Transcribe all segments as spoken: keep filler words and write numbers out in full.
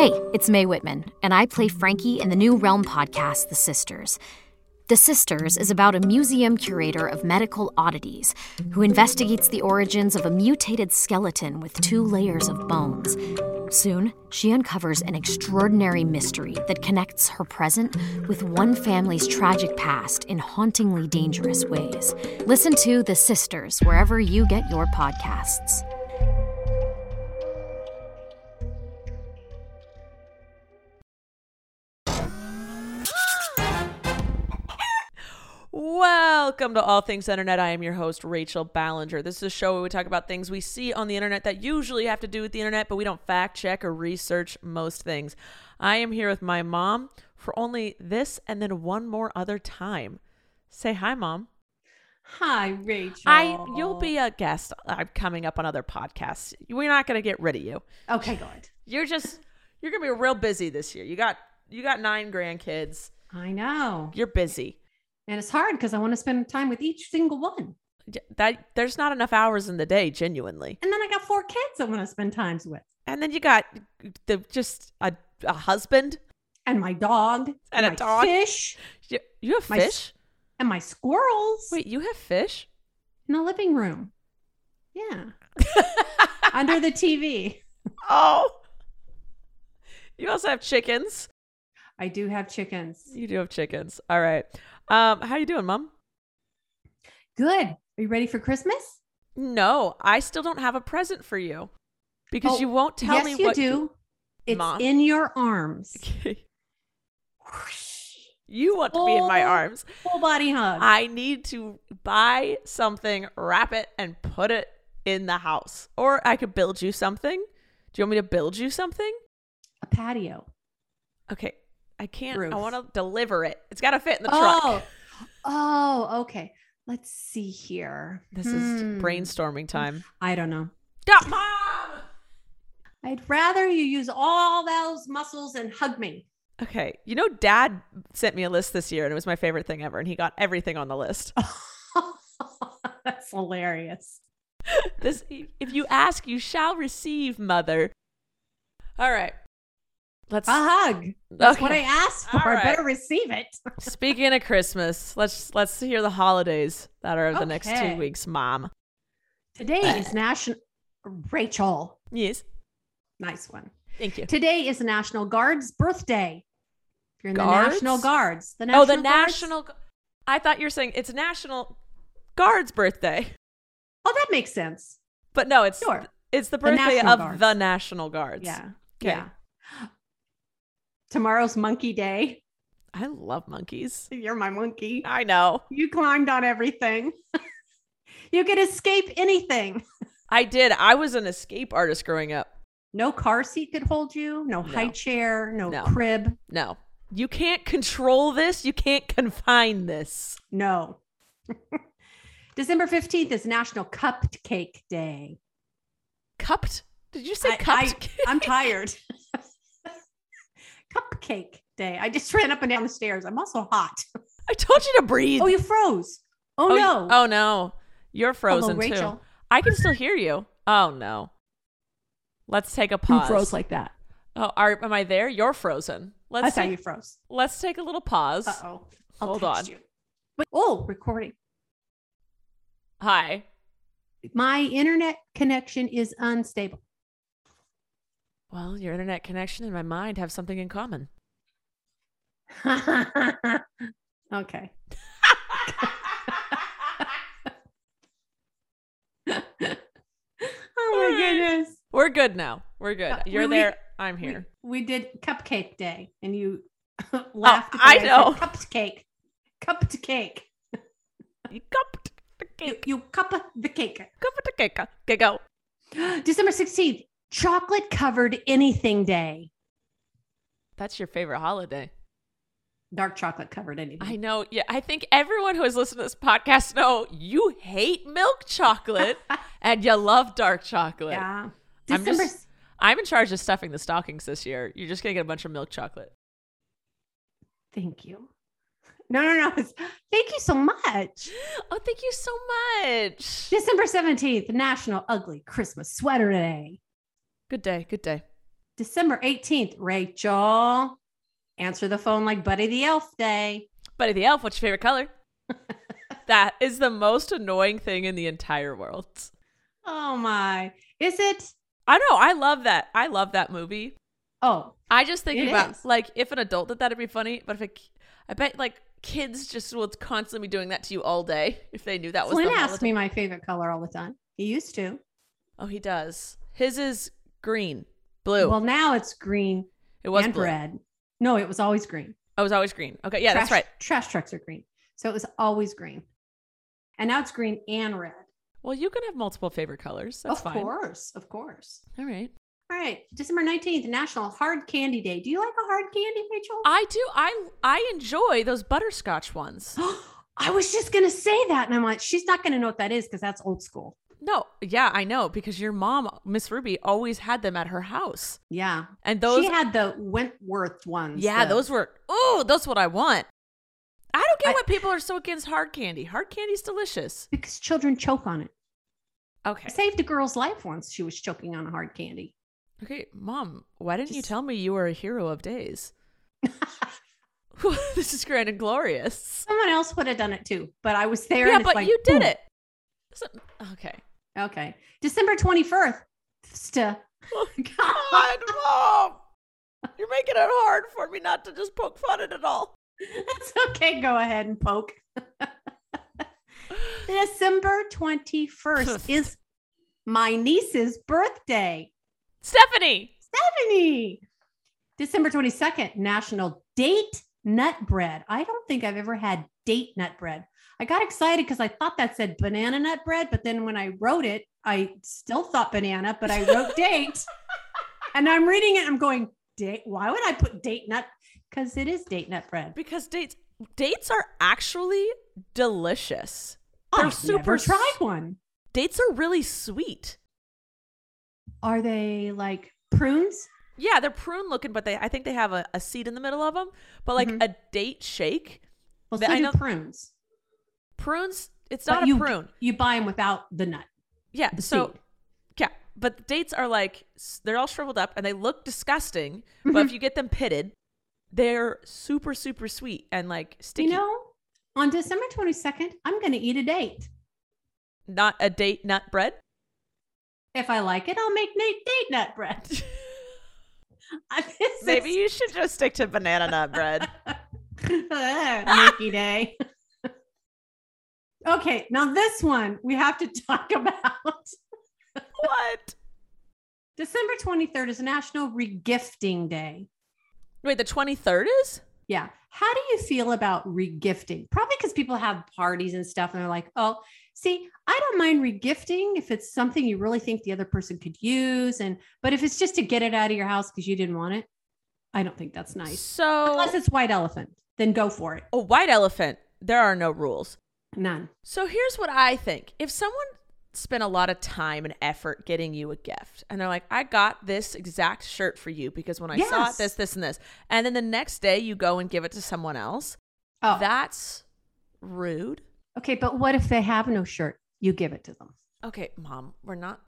Hey, it's Mae Whitman, and I play Frankie in the new Realm podcast, The Sisters. The Sisters is about a museum curator of medical oddities who investigates the origins of a mutated skeleton with two layers of bones. Soon, she uncovers an extraordinary mystery that connects her present with one family's tragic past in hauntingly dangerous ways. Listen to The Sisters wherever you get your podcasts. Welcome to All Things Internet. I am your host, Rachel Ballinger. This is a show where we talk about things we see on the internet that usually have to do with the internet, but we don't fact check or research most things. I am here with my mom for only this and then one more other time. Say hi, Mom. Hi, Rachel. I you'll be a guest. I'm coming up on other podcasts. We're not going to get rid of you. Okay, good. You're just you're going to be real busy this year. You got you got nine grandkids. I know. You're busy. And it's hard because I want to spend time with each single one. That there's not enough hours in the day, genuinely. And then I got four kids I want to spend times with. And then you got the just a, a husband. And my dog. And, and a my dog. Fish. You, you have my, fish? And my squirrels. Wait, you have fish? In the living room. Yeah. Under the T V. Oh. You also have chickens. I do have chickens. You do have chickens. All right. Um, how you doing, Mom? Good. Are you ready for Christmas? No, I still don't have a present for you because oh, you won't tell yes, me you what do. you... It's Mom. in your arms. You want full, to be in my arms. Full body hug. I need to buy something, wrap it, and put it in the house. Or I could build you something. Do you want me to build you something? A patio. Okay. I can't. Roof. I want to deliver it. It's got to fit in the truck. Oh, oh, okay. Let's see here. This hmm. is brainstorming time. I don't know. Stop, Mom! I'd rather you use all those muscles and hug me. Okay. You know, Dad sent me a list this year, and it was my favorite thing ever, and he got everything on the list. That's hilarious. This, if you ask, you shall receive, Mother. All right. Let's a hug. That's okay. what I asked for. All right. I better receive it. Speaking of Christmas, let's let's hear the holidays that are the okay. next two weeks, Mom. Today is National Rachel. Yes. Nice one. Thank you. Today is the National Guard's birthday. If you're in Guards? the National Guards. The National oh, the Guards? National I thought you were saying it's National Guard's birthday. Oh, that makes sense. But no, it's sure. it's the birthday the of Guards. the National Guards. Yeah. Okay. Yeah. Tomorrow's Monkey Day. I love monkeys. You're my monkey. I know. You climbed on everything. You could escape anything. I did. I was an escape artist growing up. No car seat could hold you. No, no. high chair. No, no crib. No. You can't control this. You can't confine this. No. December fifteenth is National Cupcake Day. Cupped? Did you say I, cupped? I, I'm tired. Cupcake Day. I just ran up and down the stairs. I'm also hot. I told you to breathe. Oh, you froze. Oh, oh no. You, oh, no. You're frozen, Hello, Rachel. too. I can still hear you. Oh, no. Let's take a pause. Who froze like that? Oh, are, am I there? You're frozen. Let's That's take, how you froze. Let's take a little pause. Uh-oh. I'll Hold text on. You. Wait, oh, recording. Hi. My internet connection is unstable. Well, your internet connection and my mind have something in common. Okay. Oh my goodness. We're good now. We're good. Uh, You're we, there. I'm here. We, we did Cupcake Day and you laughed. Oh, I at know. Cupcake. Cup to cake. You cupped the cake. You, you cup the cake. Cup the cake. Okay, go. December sixteenth, Chocolate Covered Anything Day. That's your favorite holiday. Dark chocolate covered anything. I know. Yeah, I think everyone who has listened to this podcast know you hate milk chocolate and you love dark chocolate. Yeah. I'm, December. just, I'm in charge of stuffing the stockings this year. You're just going to get a bunch of milk chocolate. Thank you. No, no, no. It's, thank you so much. Oh, thank you so much. December seventeenth, National Ugly Christmas Sweater Day. Good day. Good day. December eighteenth, Rachel, answer the phone like Buddy the Elf Day. Buddy the Elf, what's your favorite color? That is the most annoying thing in the entire world. Oh my. Is it? I know. I love that. I love that movie. Oh. I just think it about, is. like, if an adult did that, it'd be funny. But if a, I bet, like, kids just will constantly be doing that to you all day if they knew that was Flynn them all the asks time. me my favorite color all the time. He used to. Oh, he does. His is green. Blue. Well, now it's green it was and blue. red. No, it was always green. Oh, it was always green. Okay. Yeah, trash, that's right. Trash trucks are green. So it was always green. And now it's green and red. Well, you can have multiple favorite colors. That's of fine. course. Of course. All right. All right. December nineteenth, National Hard Candy Day. Do you like a hard candy, Rachel? I do. I I enjoy those butterscotch ones. I was just going to say that. And I'm like, she's not going to know what that is because that's old school. No, yeah, I know, because your mom, Miss Ruby, always had them at her house. Yeah. And those, she had the Wentworth ones. yeah, the- those were, oh, that's what I want. I don't get I- why people are so against hard candy. Hard candy's delicious. Because children choke on it. Okay. I saved a girl's life once. She was choking on a hard candy. Okay, Mom, why didn't you Just- tell me you were a hero of days? This is grand and glorious. Someone else would have done it too, but I was there. Yeah, and it's but like, you did boom. it. So- okay. Okay. December twenty-first. St- Oh, God, Mom. You're making it hard for me not to just poke fun at it all. That's okay. Go ahead and poke. December twenty-first is my niece's birthday. Stephanie. Stephanie. December twenty-second, National Date Nut Bread. I don't think I've ever had date nut bread. I got excited because I thought that said banana nut bread, but then when I wrote it, I still thought banana, but I wrote date. And I'm reading it, I'm going, date? Why would I put date nut? Because it is date nut bread. Because dates dates are actually delicious. They're I've super never s- tried one. Dates are really sweet. Are they like prunes? Yeah, they're prune looking, but they I think they have a, a seed in the middle of them. But like Mhm. a date shake, Well, The- so I do know- prunes. prunes, it's But not a you, prune. You buy them without the nut. Yeah, the so seed. yeah, but dates are like s- they're all shriveled up and they look disgusting. But if you get them pitted, they're super super sweet and like sticky. You know, on December twenty-second, I'm going to eat a date. Not a date nut bread. If I like it, I'll make Nate date nut bread. I- this Maybe is- you should just stick to banana nut bread. Nikki Day. Okay, now this one we have to talk about. What? December twenty-third is National Regifting Day. Wait, the twenty-third is? Yeah. How do you feel about regifting? Probably because people have parties and stuff and they're like, oh, see, I don't mind regifting if it's something you really think the other person could use. And but if it's just to get it out of your house because you didn't want it, I don't think that's nice. So Unless it's white elephant, then go for it. a white elephant, there are no rules. None. So here's what I think. If someone spent a lot of time and effort getting you a gift and they're like, I got this exact shirt for you because when I saw it, Yes. this, this, and this, and then the next day you go and give it to someone else, Oh, that's rude. okay. But what if they have no shirt? You give it to them. Okay, Mom, we're not.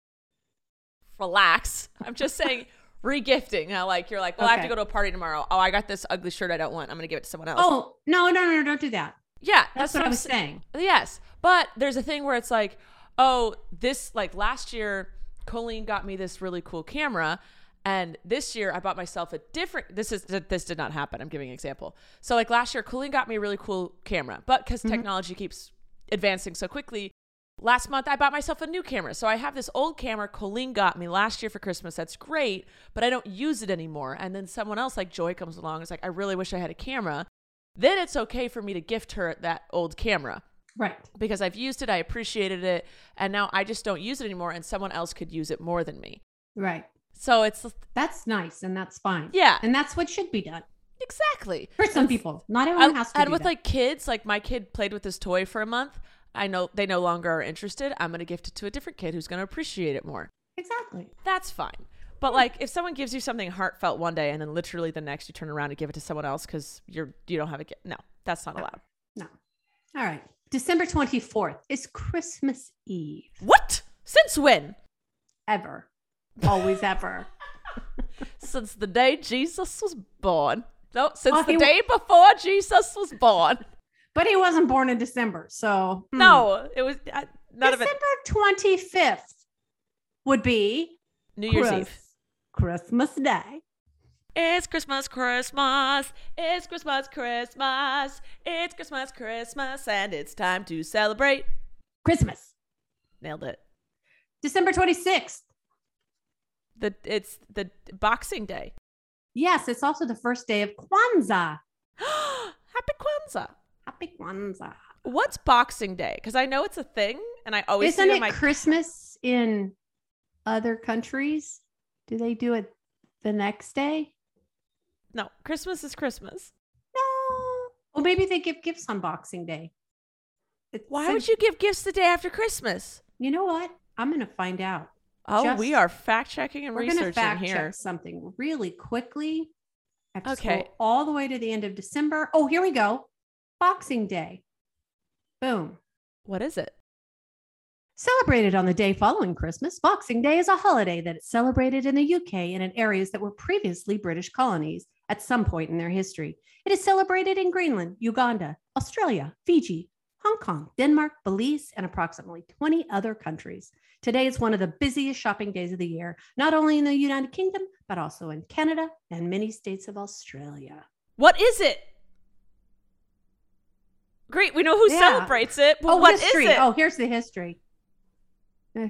Relax. I'm just saying regifting. Now, like, you're like, well, I have to Okay. go to a party tomorrow. Oh, I got this ugly shirt I don't want. I'm going to give it to someone else. Oh, no, no, no, don't do that. yeah. That's, what I I'm was sa- saying. Yes. But there's a thing where it's like, oh, this, like last year, Colleen got me this really cool camera. And this year I bought myself a different, this is, this did not happen. I'm giving an example. So like last year, Colleen got me a really cool camera, but because Mhm. technology keeps advancing so quickly, last month I bought myself a new camera. So I have this old camera Colleen got me last year for Christmas. That's great, but I don't use it anymore. And then someone else like Joy comes along. It's like, I really wish I had a camera. Then it's okay for me to gift her that old camera. Right. Because I've used it, I appreciated it, and now I just don't use it anymore, and someone else could use it more than me. Right. So it's, That's nice. And that's fine. yeah, And that's what should be done exactly. for some And- people. Not everyone has to And do with that. like kids, like my kid played with this toy for a month. I know they no longer are interested. I'm going to gift it to a different kid who's going to appreciate it more. Exactly. That's fine. But like if someone gives you something heartfelt one day and then literally the next you turn around and give it to someone else because you're you don't have a gift. No, that's not No. allowed. No. All right. December twenty-fourth is Christmas Eve. What? Since when? Ever. Always ever. since the day Jesus was born. No, since Oh, the he- day before Jesus was born. But he wasn't born in December, so hmm. No, it was uh, none of it. December twenty-fifth would be New Year's Chris- Eve. Christmas Day. It's Christmas, Christmas. It's Christmas, Christmas. It's Christmas, Christmas. And it's time to celebrate. Christmas. Nailed it. December twenty-sixth. The It's the Boxing Day. Yes, it's also the first day of Kwanzaa. Happy Kwanzaa. Happy Kwanzaa. What's Boxing Day? Because I know it's a thing, and I always Isn't see it it in my Christmas in other countries? Do they do it the next day? No, Christmas is Christmas. No. Well, maybe they give gifts on Boxing Day. It's Why so- would you give gifts the day after Christmas? You know what? I'm going to find out. Oh, Just- we are fact checking and We're going to researching fact here. check something really quickly. I have to Okay. scroll all the way to the end of December. Oh, here we go. Boxing Day. Boom. What is it? Celebrated on the day following Christmas, Boxing Day is a holiday that is celebrated in the U K and in areas that were previously British colonies at some point in their history. It is celebrated in Greenland, Uganda, Australia, Fiji, Hong Kong, Denmark, Belize, and approximately twenty other countries. Today is one of the busiest shopping days of the year, not only in the United Kingdom, but also in Canada and many states of Australia. What is it? Great. We know who Yeah. celebrates it, but Oh, what is history. it? Oh, here's the history. How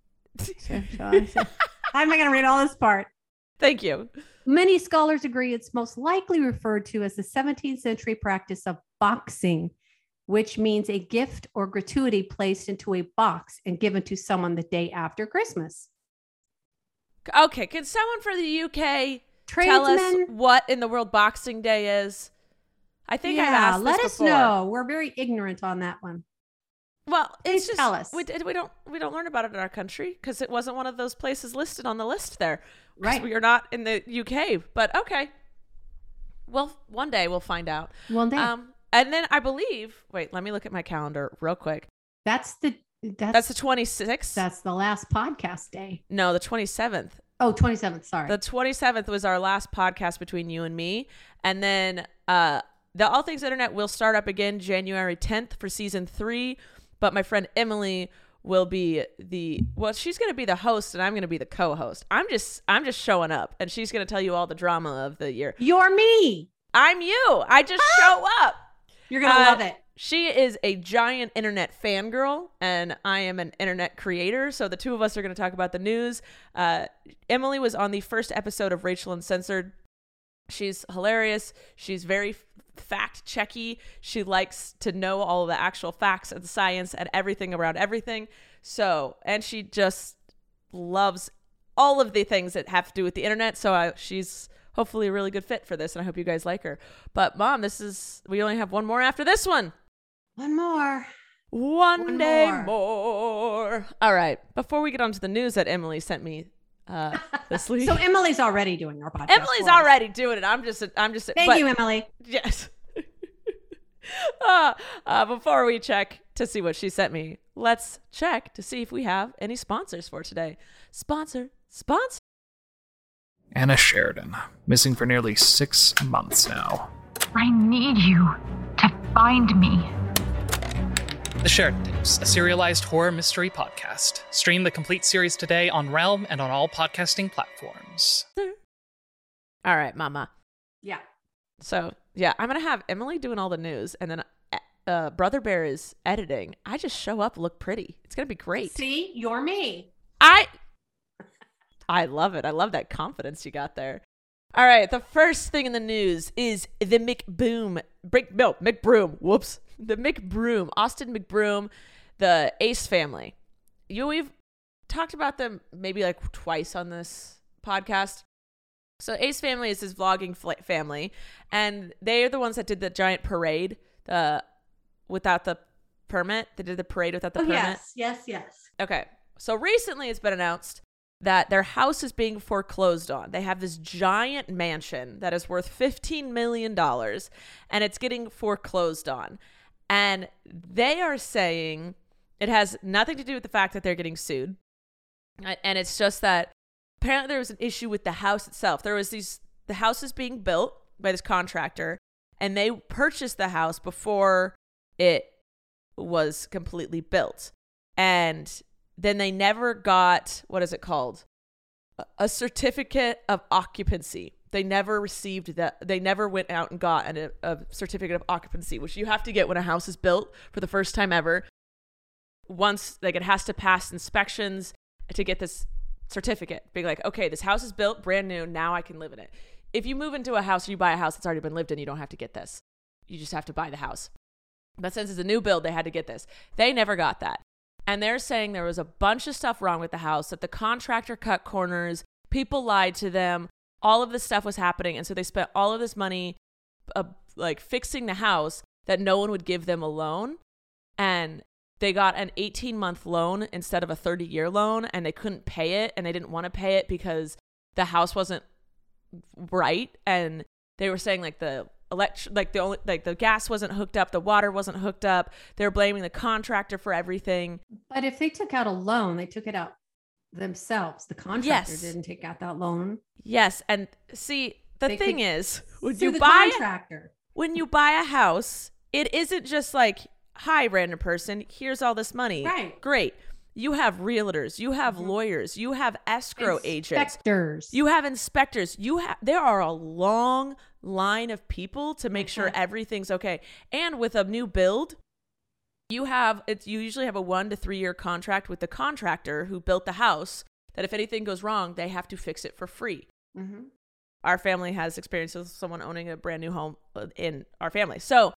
am I going to read all this part? Thank you. Many scholars agree it's most likely referred to as the seventeenth century practice of boxing, which means a gift or gratuity placed into a box and given to someone the day after Christmas. Okay, can someone for the U K tell us Tradesmen, what in the world Boxing Day is? I think I've yeah, asked let this us before. know. We're very ignorant on that one. Well, it's Please just tell us. we did- we don't we don't learn about it in our country because it wasn't one of those places listed on the list there. 'Cause Right. we are not in the U K, but okay. Well, one day we'll find out. Well, then, Um, and then I believe. Wait, let me look at my calendar real quick. that's the that's That's the twenty-sixth. that's the last podcast day. No, the twenty-seventh. Oh, twenty-seventh, sorry. The twenty-seventh was our last podcast between you and me. And then uh, the All Things Internet will start up again January tenth for season three. But my friend Emily will be the, well, she's going to be the host and I'm going to be the co-host. I'm just, I'm just showing up and she's going to tell you all the drama of the year. You're me. I'm you. I just show up. You're going to Uh, love it. She is a giant internet fangirl, and I am an internet creator. So the two of us are going to talk about the news. Uh, Emily was on the first episode of Rachel Uncensored. She's hilarious. She's very fact checky. She likes to know all of the actual facts and science and everything around everything. So, and she just loves all of the things that have to do with the internet. So I, she's hopefully a really good fit for this, and I hope you guys like her. But Mom, this is, we only have one more after this one. One more. One, One day more. more. All right. Before we get on to the news that Emily sent me uh, this week. So Emily's already doing our podcast. Emily's for us. already doing it. I'm just, I'm just. Thank but- you, Emily. Yes. uh, uh, before we check to see what she sent me, let's check to see if we have any sponsors for today. Sponsor, sponsor. Anna Sheridan, missing for nearly six months now. I need you to find me. The Sheridan Tapes, a serialized horror mystery podcast. Stream the complete series today on Realm and on all podcasting platforms. All right, Mama. Yeah. So yeah, I'm gonna have Emily doing all the news, and then uh, Brother Bear is editing. I just show up, look pretty. It's gonna be great. See, you're me. I I love it. I love that confidence you got there. All right, the first thing in the news is the McBroom. Break no McBroom. Whoops. The McBroom. Austin McBroom, the Ace family. You we've talked about them maybe like twice on this podcast. So Ace family is his vlogging fl- family, and they are the ones that did the giant parade, the without the permit. They did the parade without the Oh, permit. yes, yes, yes. Okay. So recently it's been announced that their house is being foreclosed on. They have this giant mansion that is worth fifteen million dollars, and it's getting foreclosed on. And they are saying it has nothing to do with the fact that they're getting sued. And it's just that apparently there was an issue with the house itself. There was these, the house is being built by this contractor, and they purchased the house before it was completely built. And then they never got, what is it called? A certificate of occupancy. They never received that. They never went out and got an, a certificate of occupancy, which you have to get when a house is built for the first time ever. Once, like, it has to pass inspections to get this certificate, being like, okay, this house is built brand new, now I can live in it. If you move into a house or you buy a house that's already been lived in, you don't have to get this. You just have to buy the house. But since it's a new build, they had to get this. They never got that. And they're saying there was a bunch of stuff wrong with the house, that the contractor cut corners, people lied to them, all of this stuff was happening. And so they spent all of this money uh, like fixing the house that no one would give them a loan. And they got an eighteen month loan instead of a thirty year loan, and they couldn't pay it, and they didn't want to pay it because the house wasn't right. And they were saying like the elect like the only like the gas wasn't hooked up, the water wasn't hooked up. They were blaming the contractor for everything. But if they took out a loan, they took it out themselves. The contractor Yes. didn't take out that loan. Yes, and see, the They thing could is, when Sue you the buy contractor. when you buy a house, it isn't just like, hi, random person, here's all this money. Right. Great. You have realtors, you have Mhm. lawyers, you have escrow agents, Inspectors. you have inspectors. You have there are a long line of people to make sure Mhm. everything's okay. And with a new build, you have it's you usually have a one to three year contract with the contractor who built the house, that if anything goes wrong, they have to fix it for free. Mm-hmm. Our family has experience with someone owning a brand new home in our family. So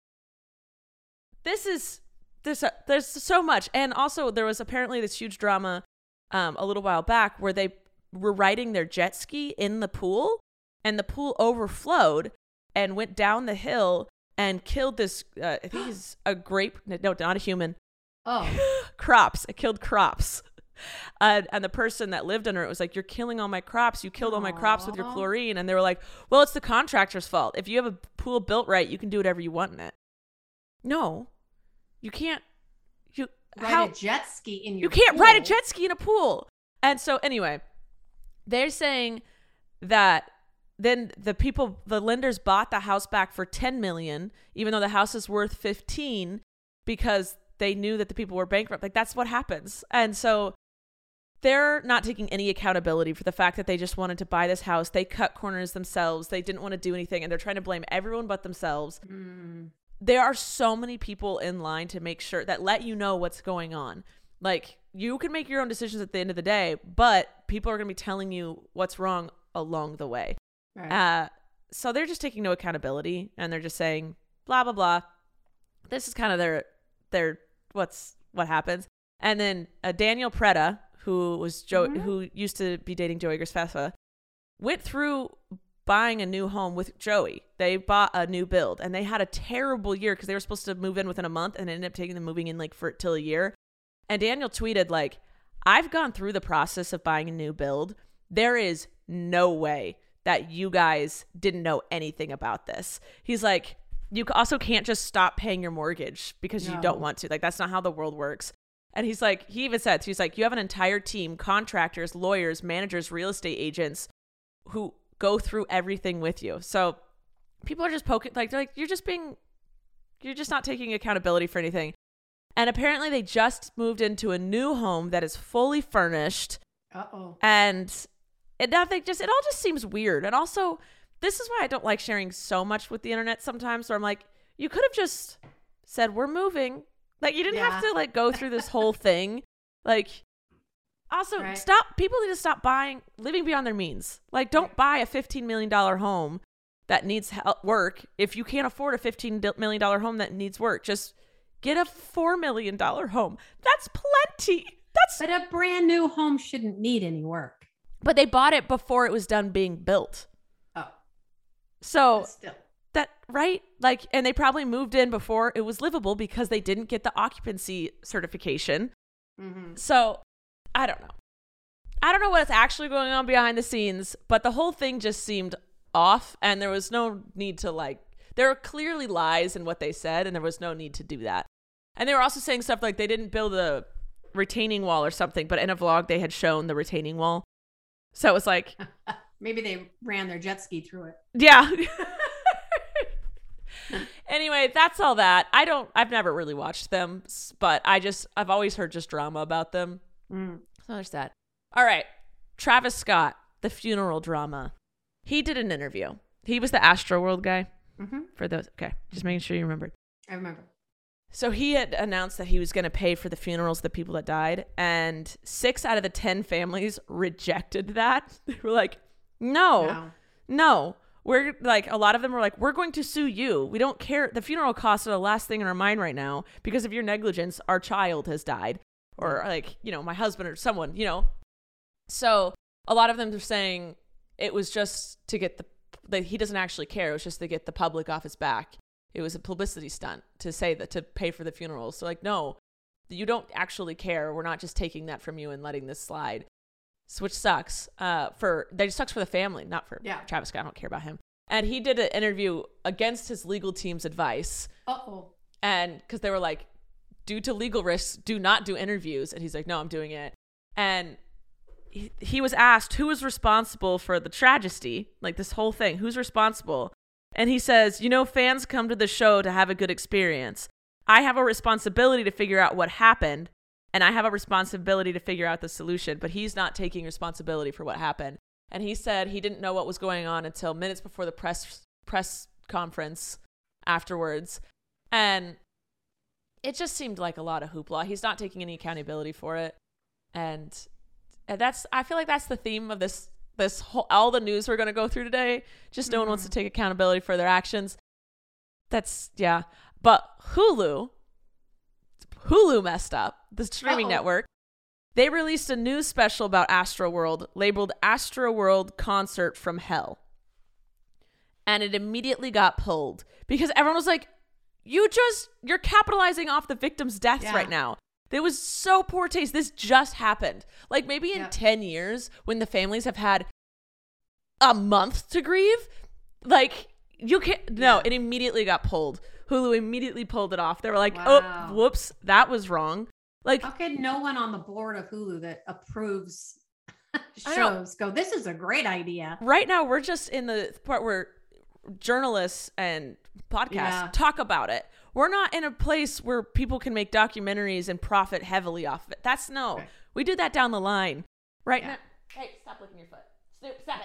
this is this there's so much. And also there was apparently this huge drama um, a little while back where they were riding their jet ski in the pool, and the pool overflowed and went down the hill and killed this, uh, I think he's a grape, no, not a human, Oh, crops. It killed crops. Uh, and the person that lived under it was like, you're killing all my crops. You killed all my crops with your Aw. chlorine. And they were like, well, it's the contractor's fault. If you have a pool built right, you can do whatever you want in it. No, you can't. You ride how, a jet ski in your you can't pool. ride a jet ski in a pool. And so anyway, they're saying that then the people, the lenders bought the house back for ten million dollars, even though the house is worth fifteen, because they knew that the people were bankrupt. Like, that's what happens. And so they're not taking any accountability for the fact that they just wanted to buy this house. They cut corners themselves. They didn't want to do anything, and they're trying to blame everyone but themselves. Mm. There are so many people in line to make sure that let you know what's going on. Like, you can make your own decisions at the end of the day, but people are going to be telling you what's wrong along the way. Right. Uh, so they're just taking no accountability, and they're just saying blah blah blah. This is kind of their their what's what happens. And then uh, Daniel Preda, who was Joe, Mhm. who used to be dating Joey Graceffa, went through buying a new home with Joey. They bought a new build, and they had a terrible year because they were supposed to move in within a month, and ended up taking them moving in like for till a year. And Daniel tweeted like, I've gone through the process of buying a new build. There is no way that you guys didn't know anything about this. He's like, you also can't just stop paying your mortgage because you No. don't want to. Like, that's not how the world works. And he's like, he even said, he's like, you have an entire team, contractors, lawyers, managers, real estate agents who go through everything with you. So people are just poking, like, they're like, you're just being, you're just not taking accountability for anything. And apparently they just moved into a new home that is fully furnished. Uh-oh. And it nothing just it all just seems weird. And also, this is why I don't like sharing so much with the internet sometimes, where I'm like, you could have just said we're moving. Like, you didn't have Yeah. to like go through this whole thing. Like, also Right. stop people need to stop buying living beyond their means. Like, don't Right. buy a fifteen million dollars home that needs help work if you can't afford a fifteen million dollars home that needs work. Just get a four million dollars home. That's plenty. That's But a brand new home shouldn't need any work. But they bought it before it was done being built. Oh, So but still. that, right? Like, and they probably moved in before it was livable because they didn't get the occupancy certification. Mm-hmm. So I don't know. I don't know what's actually going on behind the scenes, but the whole thing just seemed off, and there was no need to like, there were clearly lies in what they said, and there was no need to do that. And they were also saying stuff like they didn't build a retaining wall or something, but in a vlog they had shown the retaining wall. So it was like, maybe they ran their jet ski through it. yeah. Anyway, that's all that. I don't, I've never really watched them, but I just, I've always heard just drama about them. Mm. So there's that. All right. Travis Scott, the funeral drama. He did an interview. He was the Astroworld guy. Mm-hmm. For those. Okay. Just making sure you remembered. I remember. So he had announced that he was going to pay for the funerals of the people that died. And six out of the ten families rejected that. They were like, no, Wow. no. We're like, a lot of them were like, we're going to sue you. We don't care. The funeral costs are the last thing in our mind right now because of your negligence. Our child has died, or like, you know, my husband or someone, you know. So a lot of them are saying it was just to get the, that he doesn't actually care. It was just to get the public off his back. It was a publicity stunt to say that, to pay for the funerals. So like, no, you don't actually care. We're not just taking that from you and letting this slide. Which sucks uh, for, that sucks for the family, not for Yeah. Travis Scott. I don't care about him. And he did an interview against his legal team's advice. Uh-oh. And because they were like, due to legal risks, do not do interviews. And he's like, no, I'm doing it. And he, he was asked who was responsible for the tragedy, like this whole thing, who's responsible? And he says, you know, fans come to the show to have a good experience. I have a responsibility to figure out what happened. And I have a responsibility to figure out the solution, but he's not taking responsibility for what happened. And he said he didn't know what was going on until minutes before the press press conference afterwards. And it just seemed like a lot of hoopla. He's not taking any accountability for it. And, and that's, I feel like that's the theme of this, this whole, all the news we're going to go through today. Just no Mm-hmm. one wants to take accountability for their actions. That's, yeah. But Hulu, Hulu messed up, the streaming Uh-oh. network. They released a news special about Astroworld labeled Astroworld Concert from Hell. And it immediately got pulled because everyone was like, you just, you're capitalizing off the victims' deaths Yeah. right now. There was so poor taste. This just happened. Like maybe in Yeah. ten years when the families have had a month to grieve, like you can't, no, Yeah. it immediately got pulled. Hulu immediately pulled it off. They were like, Wow. oh, whoops, that was wrong. Like, How can no one on the board of Hulu that approves I know. shows go, this is a great idea? right now we're just in the part where journalists and podcasts Yeah. talk about it. We're not in a place where people can make documentaries and profit heavily off of it. That's no. Right. We do that down the line. Right Yeah. now. Hey, stop licking your foot. Snoop, stop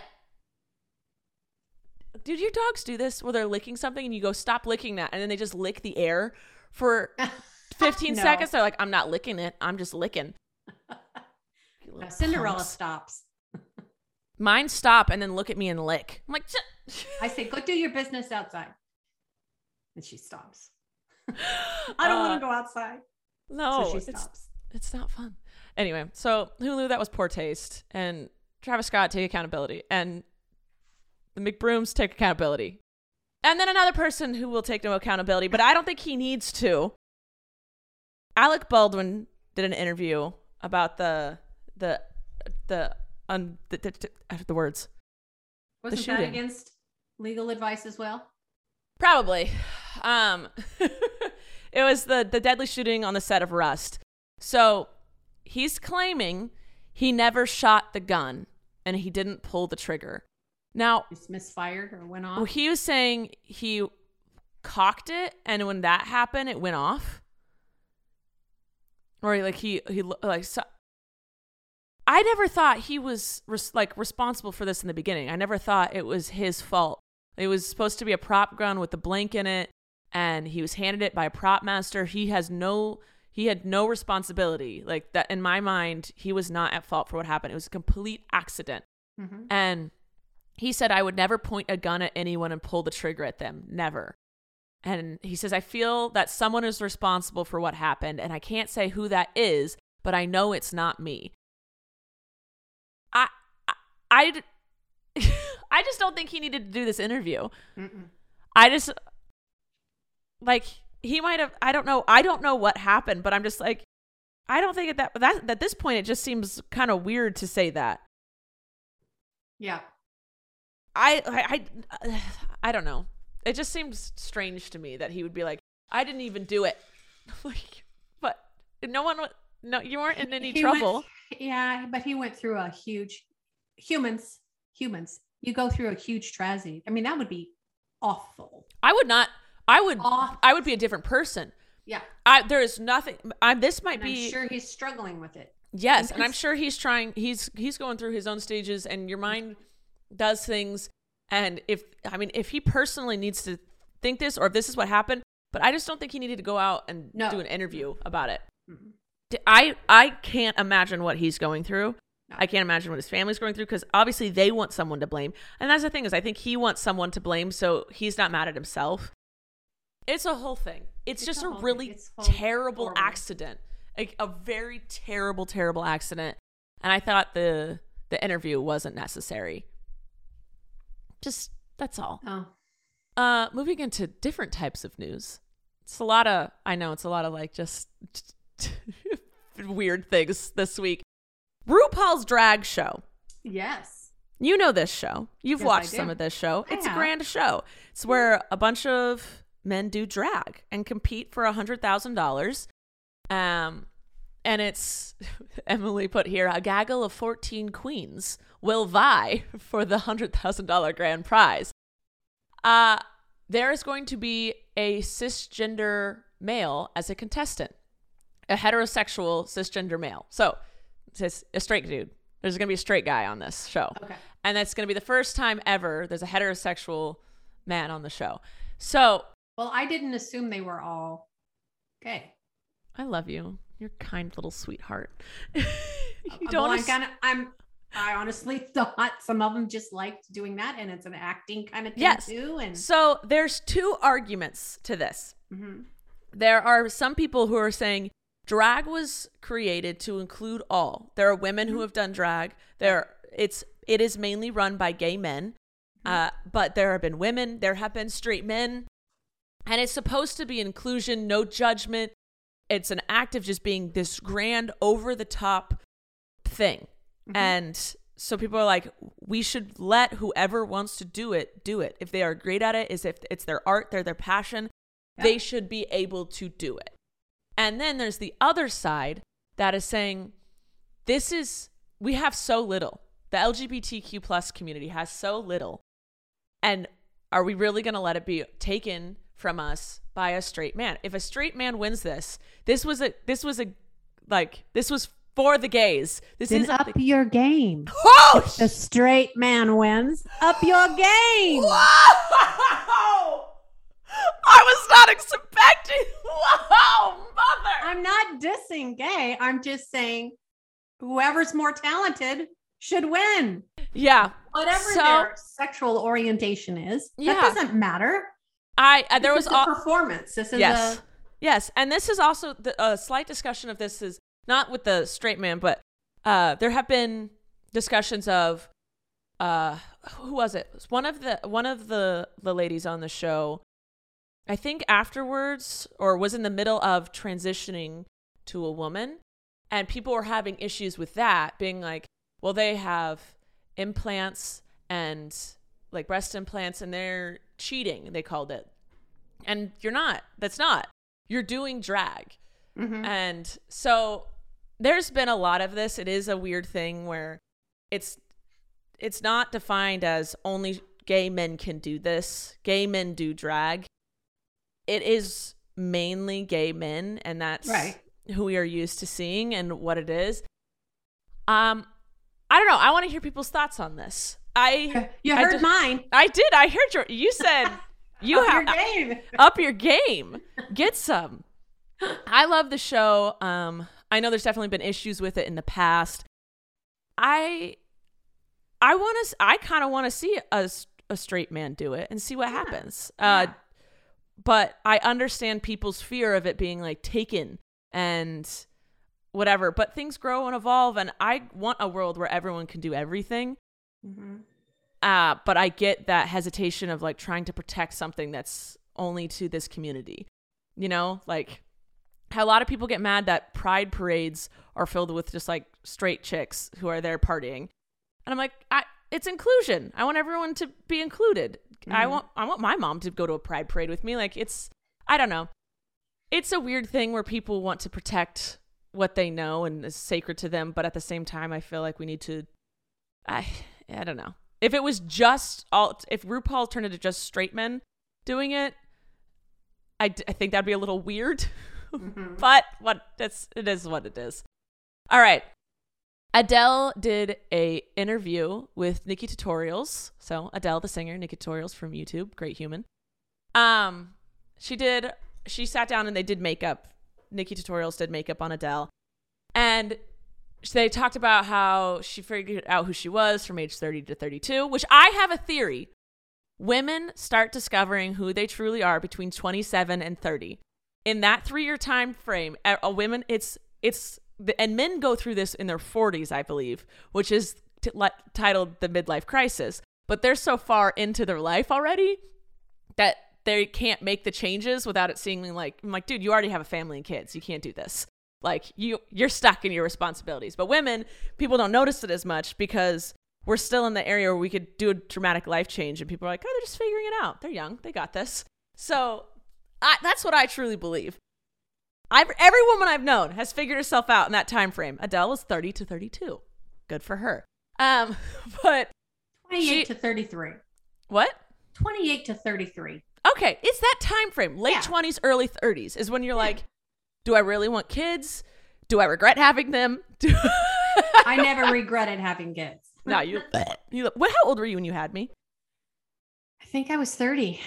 it. Did your dogs do this where they're licking something and you go, stop licking that? And then they just lick the air for fifteen No. seconds? They're like, I'm not licking it. I'm just licking. You little Now, Cinderella punks. stops. Mine stop and then look at me and lick. I'm like, I say, go do your business outside. And she stops. I don't Uh, want to go outside. no, so she it's, stops. it's not fun. Anyway, so Hulu, that was poor taste. And Travis Scott, take accountability. And the McBrooms, take accountability. And then another person who will take no accountability, but I don't think he needs to. Alec Baldwin did an interview about the, the, the, um, the, the, the, the words. Wasn't that shooting. against legal advice as well? Probably. Um, it was the, the deadly shooting on the set of Rust. So he's claiming he never shot the gun and he didn't pull the trigger. Now, Just misfired or went off? well, he was saying he cocked it, and when that happened, it went off. Or like he he like so. I never thought he was res- like responsible for this in the beginning. I never thought it was his fault. It was supposed to be a prop gun with a blank in it, and he was handed it by a prop master. He has no he had no responsibility. Like that in my mind, he was not at fault for what happened. It was a complete accident. Mm-hmm. And he said, I would never point a gun at anyone and pull the trigger at them. Never. And he says, I feel that someone is responsible for what happened, and I can't say who that is, but I know it's not me. I, I, I, I just don't think he needed to do this interview. Mm-mm. I just, like, he might have, I don't know. I don't know what happened, but I'm just like, I don't think at that, that at this point, it just seems kind of weird to say that. Yeah. I, I, I, I don't know. It just seems strange to me that he would be like, I didn't even do it. Like, but no one, no, you weren't in any He trouble. went- yeah, but he went through a huge humans, humans, you go through a huge tragedy. I mean, that would be awful. I would not, I would, Awful. I would be a different person. Yeah. I, there is nothing, I, this might And be. I'm sure he's struggling with it. Yes, and Because- I'm sure he's trying, he's he's going through his own stages, and your mind does things. And if, I mean, if he personally needs to think this, or if this is what happened, but I just don't think he needed to go out and No. do an interview about it. Mhm. I, I can't imagine what he's going through. No. I can't imagine what his family's going through, because obviously they want someone to blame. And that's the thing, is I think he wants someone to blame so he's not mad at himself. It's a whole thing. It's, It's just a a whole really thing. It's whole- terrible horrible. accident. Like a very terrible, terrible accident. And I thought the the interview wasn't necessary. Just, that's all. Oh, Uh, moving into different types of news. It's a lot of, I know it's a lot of like just weird things this week. RuPaul's Drag Show. yes. You know this show. You've Yes, I watched do. some of this show. I It's a have. grand show. It's where a bunch of men do drag and compete for a hundred thousand dollars. Um, and it's Emily put here, a gaggle of fourteen queens will vie for the hundred thousand dollar grand prize. Uh, there is going to be a cisgender male as a contestant, a heterosexual cisgender male. So it's a straight dude. There's going to be a straight guy on this show. Okay. And that's going to be the first time ever there's a heterosexual man on the show. So Well, I didn't assume they were all gay. I love you. You're a kind little sweetheart. you Uh, don't well, I'm ass- kind of, I'm, I honestly thought some of them just liked doing that, and it's an acting kind of thing Yes. too. And So there's two arguments to this. Mhm. There are some people who are saying drag was created to include all. There are women who have done drag. There, it's it is mainly run by gay men, uh, but there have been women. There have been straight men, and it's supposed to be inclusion, no judgment. It's an act of just being this grand, over the top thing, Mhm. and so people are like, we should let whoever wants to do it do it. If they are great at it, is if it's their art, they're their passion, Yeah. they should be able to do it. And then there's the other side that is saying, this is, we have so little. The L G B T Q plus community has so little. And are we really going to let it be taken from us by a straight man? If a straight man wins this, this was a, this was a, like, this was for the gays. This Then is up your game. Oh, The straight man wins. Up your game. Whoa! I was not expecting. Whoa, mother! I'm not dissing gay. I'm just saying whoever's more talented should win. Yeah, Whatever So- their sexual orientation is, Yeah. that doesn't matter. I uh, there This was is a all, performance. This is yes, a yes, and this is also the, a slight discussion of this is not with the straight man, but uh, there have been discussions of uh, who was it? It was one of the one of the the ladies on the show. I think afterwards, or was in the middle of transitioning to a woman, and people were having issues with that, being like, well, they have implants and like breast implants, and they're cheating, they called it. And you're not. That's not. You're doing drag. Mhm. And so there's been a lot of this. It is a weird thing where it's it's not defined as only gay men can do this. Gay men do drag. It is mainly gay men, and that's Right. who we are used to seeing and what it is. Um, I don't know. I want to hear people's thoughts on this. I You I heard did- mine. I did. I heard your. You said you Up have your game. up your game. Get some. I love the show. Um, I know there's definitely been issues with it in the past. I, I want to. I kind of want to see a, s- a straight man do it and see what Yeah. happens. Uh, Yeah. but I understand people's fear of it being like taken and whatever. But things grow and evolve, and I want a world where everyone can do everything. Mhm. Uh, but I get that hesitation of like trying to protect something that's only to this community. You know, like how a lot of people get mad that pride parades are filled with just like straight chicks who are there partying. And I'm like, I, it's inclusion. I want everyone to be included. I Mhm. want I want my mom to go to a pride parade with me. Like it's, I don't know. It's a weird thing where people want to protect what they know and is sacred to them. But at the same time, I feel like we need to I I don't know. If it was just all, if RuPaul turned into just straight men doing it, I, I think that'd be a little weird. Mm-hmm. But what that's it is what it is. All right. Adele did a interview with Nikki Tutorials. So Adele, the singer, Nikki Tutorials from YouTube, great human. Um, she did. She sat down and they did makeup. Nikki Tutorials did makeup on Adele, and they talked about how she figured out who she was from age thirty to thirty-two. Which I have a theory: women start discovering who they truly are between twenty-seven and thirty. In that three-year time frame, a, a women, it's it's. And men go through this in their forties, I believe, which is t- li- titled the midlife crisis. But they're so far into their life already that they can't make the changes without it seeming like, I'm like, dude, you already have a family and kids. You can't do this. Like, you, you're stuck in your responsibilities. But women, people don't notice it as much because we're still in the area where we could do a dramatic life change. And people are like, oh, they're just figuring it out. They're young. They got this. So I, that's what I truly believe. I've, every woman I've known has figured herself out in that time frame. Adele was thirty to thirty-two. Good for her. Um, but twenty-eight she, to thirty-three. What? twenty-eight to thirty-three. Okay, it's that time frame. Late yeah. twenties, early thirties is when you're like, do I really want kids? Do I regret having them? Do I never regretted having kids. No, you. you what? How old were you when you had me? I think I was thirty.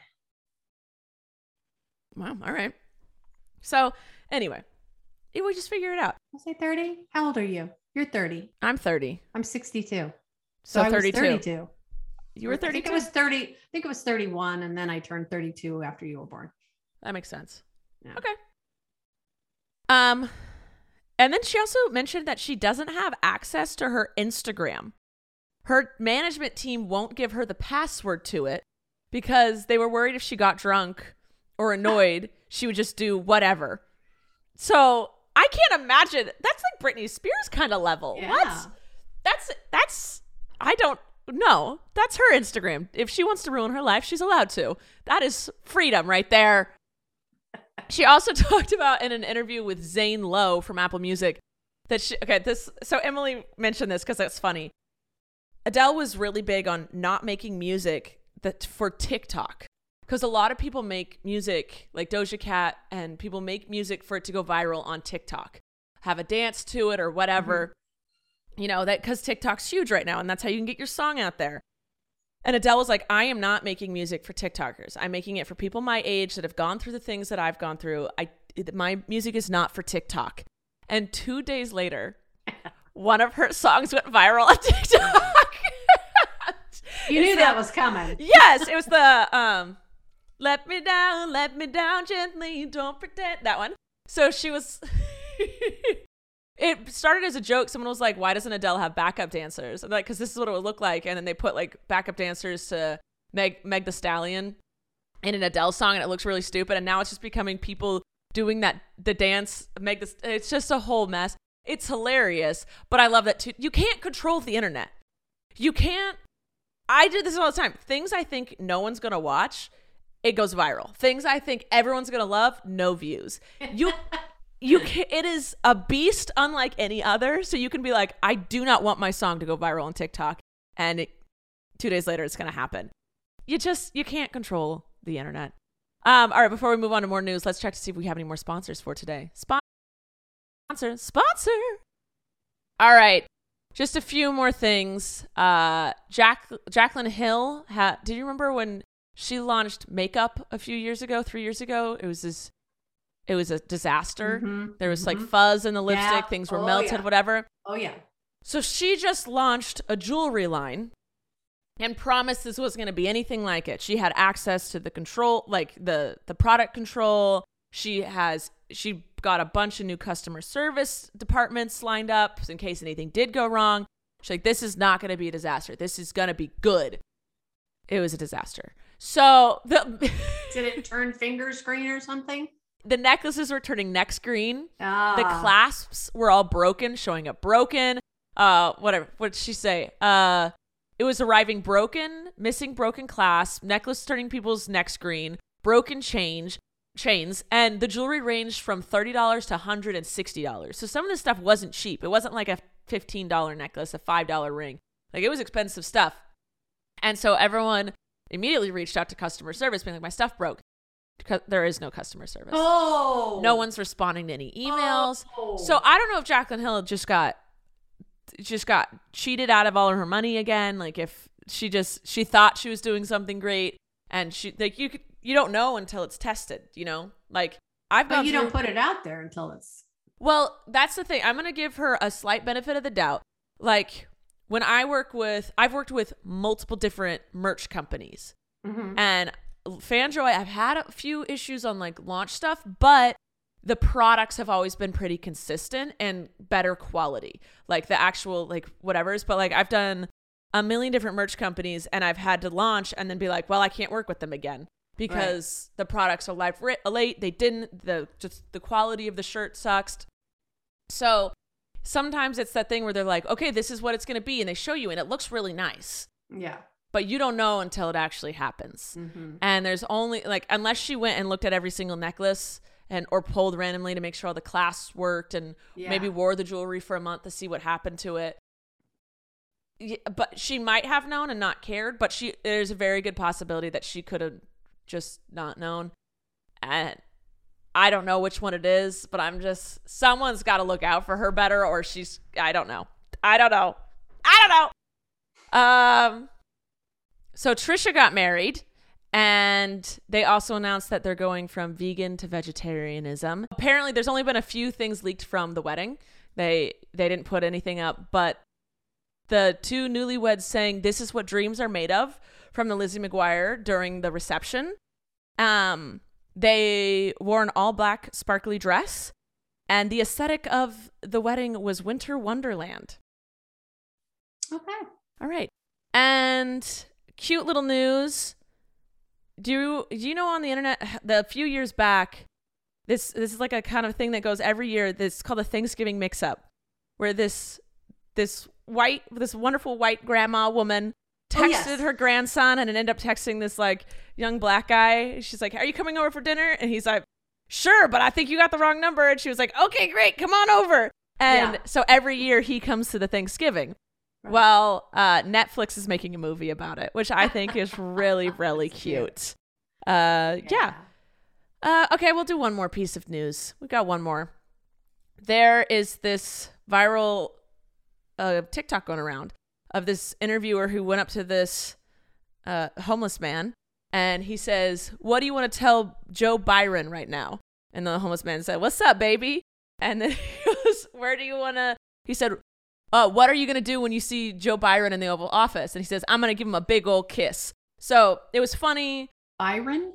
Wow. All right. So anyway, we just figure it out. I'll say thirty. How old are you? You're thirty. I'm thirty. I'm sixty-two. So, so thirty-two. I was thirty-two. You were thirty-two? I think it was thirty. I think it was thirty-one, and then I turned thirty-two after you were born. That makes sense. Yeah. Okay. Um, and then she also mentioned that she doesn't have access to her Instagram. Her management team won't give her the password to it because they were worried if she got drunk or annoyed, she would just do whatever. So I can't imagine. That's like Britney Spears kind of level. Yeah. What? That's, that's, I don't know. That's her Instagram. If she wants to ruin her life, she's allowed to. That is freedom right there. She also talked about in an interview with Zane Lowe from Apple Music that she, okay, this, so Emily mentioned this because it's funny. Adele was really big on not making music that for TikTok. Because a lot of people make music, like Doja Cat, and people make music for it to go viral on TikTok. Have a dance to it or whatever. Mm-hmm. You know, that because TikTok's huge right now, and that's how you can get your song out there. And Adele was like, I am not making music for TikTokers. I'm making it for people my age that have gone through the things that I've gone through. I My music is not for TikTok. And two days later, one of her songs went viral on TikTok. You knew it's that the, was coming. Yes, it was the... um. Let me down, let me down gently, don't pretend. That one. So she was, it started as a joke. Someone was like, why doesn't Adele have backup dancers? I'm like, because this is what it would look like. And then they put like backup dancers to Meg, Meg the Stallion in an Adele song, and it looks really stupid. And now it's just becoming people doing that, the dance, Meg the, it's just a whole mess. It's hilarious, but I love that too. You can't control the internet. You can't, I do this all the time. Things I think no one's going to watch, it goes viral. Things I think everyone's going to love, no views. You you can, it is a beast unlike any other. So you can be like, I do not want my song to go viral on TikTok. And it, two days later, it's going to happen. You just, you can't control the internet. Um, all right, before we move on to more news, let's check to see if we have any more sponsors for today. Sponsor, sponsor. All right. Just a few more things. Uh, Jack, Jaclyn Hill, ha- did you remember when she launched makeup a few years ago, three years ago? It was this, it was a disaster. Mm-hmm. There was mm-hmm. like fuzz in the lipstick. Yeah. Things were Oh, melted, yeah. whatever. Oh, yeah. So she just launched a jewelry line and promised this wasn't going to be anything like it. She had access to the control, like the, the product control. She has, she got a bunch of new customer service departments lined up in case anything did go wrong. She's like, this is not going to be a disaster. This is going to be good. It was a disaster. So the did it turn finger screen or something? The necklaces were turning neck screen. Ah. The clasps were all broken, showing up broken. Uh, whatever. What did she say? Uh, it was arriving broken, missing broken clasp, necklace turning people's neck screen, broken change, chains, and the jewelry ranged from thirty dollars to one hundred sixty dollars. So some of this stuff wasn't cheap. It wasn't like a fifteen dollars necklace, a five dollars ring. Like, it was expensive stuff. And so everyone immediately reached out to customer service, being like, my stuff broke. Because there is no customer service. Oh. No one's responding to any emails. Oh. So I don't know if Jaclyn Hill just got just got cheated out of all of her money again. Like, if she just she thought she was doing something great, and she like you could you don't know until it's tested, you know? Like, I've gone But you through, don't put it out there until it's. Well, that's the thing. I'm going to give her a slight benefit of the doubt. Like, when I work with I've worked with multiple different merch companies. Mm-hmm. And FanJoy, I've had a few issues on like launch stuff, but the products have always been pretty consistent and better quality, like the actual like whatever's. But like, I've done a million different merch companies, and I've had to launch and then be like, well, I can't work with them again because right. the products are live late. They didn't, the just the quality of the shirt sucks. So sometimes it's that thing where they're like, okay, this is what it's going to be. And they show you and it looks really nice. Yeah. But you don't know until it actually happens. Mm-hmm. And there's only like, unless she went and looked at every single necklace and or pulled randomly to make sure all the clasps worked, and yeah. maybe wore the jewelry for a month to see what happened to it. Yeah, but she might have known and not cared, but she there's a very good possibility that she could have just not known. And I don't know which one it is, but I'm just, someone's got to look out for her better, or she's, I don't know. I don't know. I don't know. Um, so Trisha got married, and they also announced that they're going from vegan to vegetarianism. Apparently, there's only been a few things leaked from the wedding. They they didn't put anything up, but the two newlyweds saying this is what dreams are made of from the Lizzie McGuire during the reception. Um, they wore an all black sparkly dress, and the aesthetic of the wedding was winter wonderland. Okay. All right. And cute little news. Do you, do you know on the internet, the a few years back, this this is like a kind of thing that goes every year. This is called a Thanksgiving mix-up, where this this white, this wonderful white grandma woman texted oh, yes. her grandson and ended up texting this like young black guy. She's like, are you coming over for dinner? And he's like, sure, but I think you got the wrong number. And she was like, okay, great, come on over. And yeah. so every year he comes to the Thanksgiving. Right. Well, uh, Netflix is making a movie about it, which I think is really, really cute. Uh, yeah. yeah. Uh, okay, we'll do one more piece of news. We got one more. There is this viral uh, TikTok going around of this interviewer who went up to this uh, homeless man, and he says, what do you want to tell Joe Byron right now? And the homeless man said, what's up, baby? And then he goes, where do you want to, he said, Uh, what are you going to do when you see Joe Byron in the Oval Office? And he says, I'm going to give him a big old kiss. So it was funny. Byron?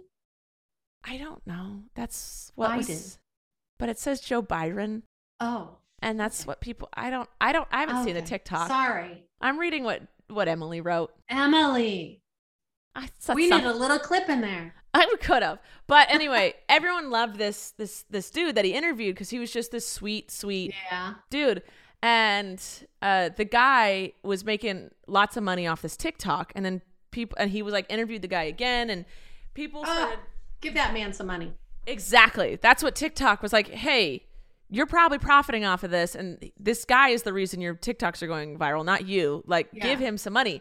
I don't know. That's what Biden. was. But it says Joe Byron. Oh. And that's what people, I don't, I don't, I haven't okay. seen the TikTok. Sorry. I'm reading what, what Emily wrote. Emily. I thought we some, need a little clip in there. I could have. But anyway, everyone loved this, this, this dude that he interviewed because he was just this sweet, sweet yeah. dude. And uh, the guy was making lots of money off this TikTok, and then people, and he was like interviewed the guy again, and people started, uh, give that man some money. Exactly. That's what TikTok was like. Hey, you're probably profiting off of this, and this guy is the reason your TikToks are going viral, not you. Like, yeah. give him some money.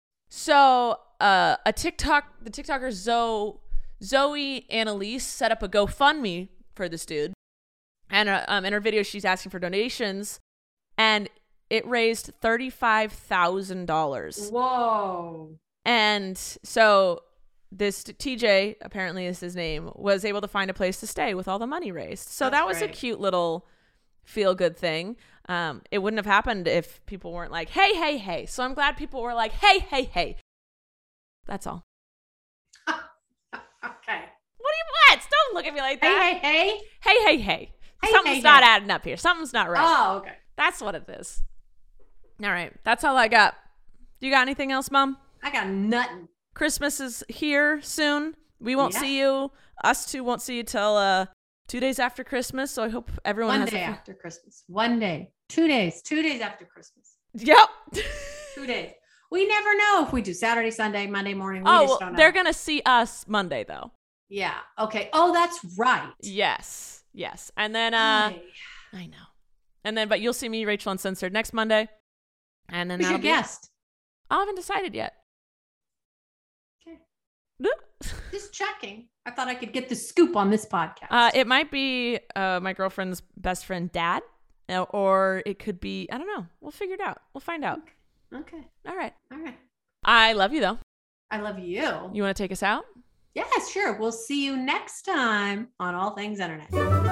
So, uh, a TikTok, the TikToker Zoe Zoe Annalise set up a GoFundMe for this dude, and uh, um, in her video, she's asking for donations. And it raised thirty-five thousand dollars. Whoa. And so this T J, apparently is his name, was able to find a place to stay with all the money raised. So That's that was great. a cute little feel-good thing. Um, it wouldn't have happened if people weren't like, hey, hey, hey. So I'm glad people were like, hey, hey, hey. That's all. Okay. What do you want? Don't look at me like that. Hey, hey, hey. Hey, hey, hey. Hey, Something's hey, not hey. adding up here. Something's not right. Oh, okay. That's what it is. All right. That's all I got. You got anything else, Mom? I got nothing. Christmas is here soon. We won't Yeah. see you. Us two won't see you till uh, two days after Christmas. So I hope everyone One has day a... after Christmas. One day. Two days. Two days after Christmas. Yep. Two days. We never know if we do Saturday, Sunday, Monday morning. We oh, just well, don't know. they're going to see us Monday, though. Yeah. Okay. Oh, that's right. Yes. Yes. And then... uh Hey. I know. And then, but you'll see me, Rachel Uncensored, next Monday. And then Who's that'll your be guest? I haven't decided yet. Okay. Just checking. I thought I could get the scoop on this podcast. Uh, it might be uh, my girlfriend's best friend dad, or it could be, I don't know. We'll figure it out. We'll find out. Okay. okay. All right. All right. I love you, though. I love you. You want to take us out? Yeah, sure. We'll see you next time on All Things Internet.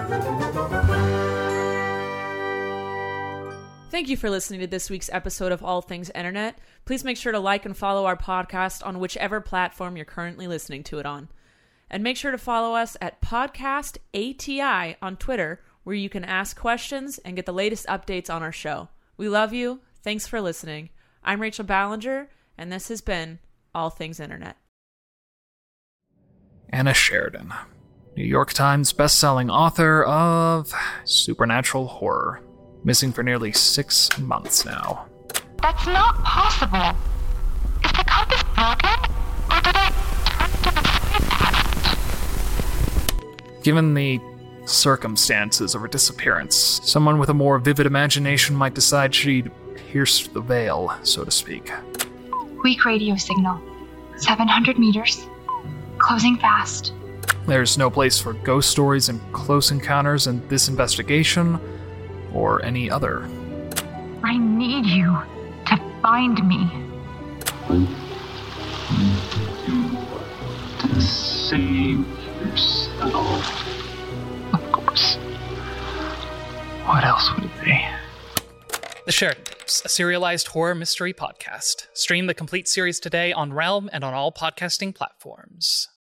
Thank you for listening to this week's episode of All Things Internet. Please make sure to like and follow our podcast on whichever platform you're currently listening to it on. And make sure to follow us at Podcast A T I on Twitter, where you can ask questions and get the latest updates on our show. We love you. Thanks for listening. I'm Rachel Ballinger, and this has been All Things Internet. Anna Sheridan, New York Times bestselling author of supernatural horror. Missing for nearly six months now. That's not possible. Is the compass broken? Or did it turn to the side? Given the circumstances of her disappearance, someone with a more vivid imagination might decide she'd pierced the veil, so to speak. Weak radio signal. seven hundred meters. Closing fast. There's no place for ghost stories and close encounters in this investigation, or any other. I need you to find me. To save yourself. Of course. What else would it be? The Sheridan Tapes, a serialized horror mystery podcast. Stream the complete series today on Realm and on all podcasting platforms.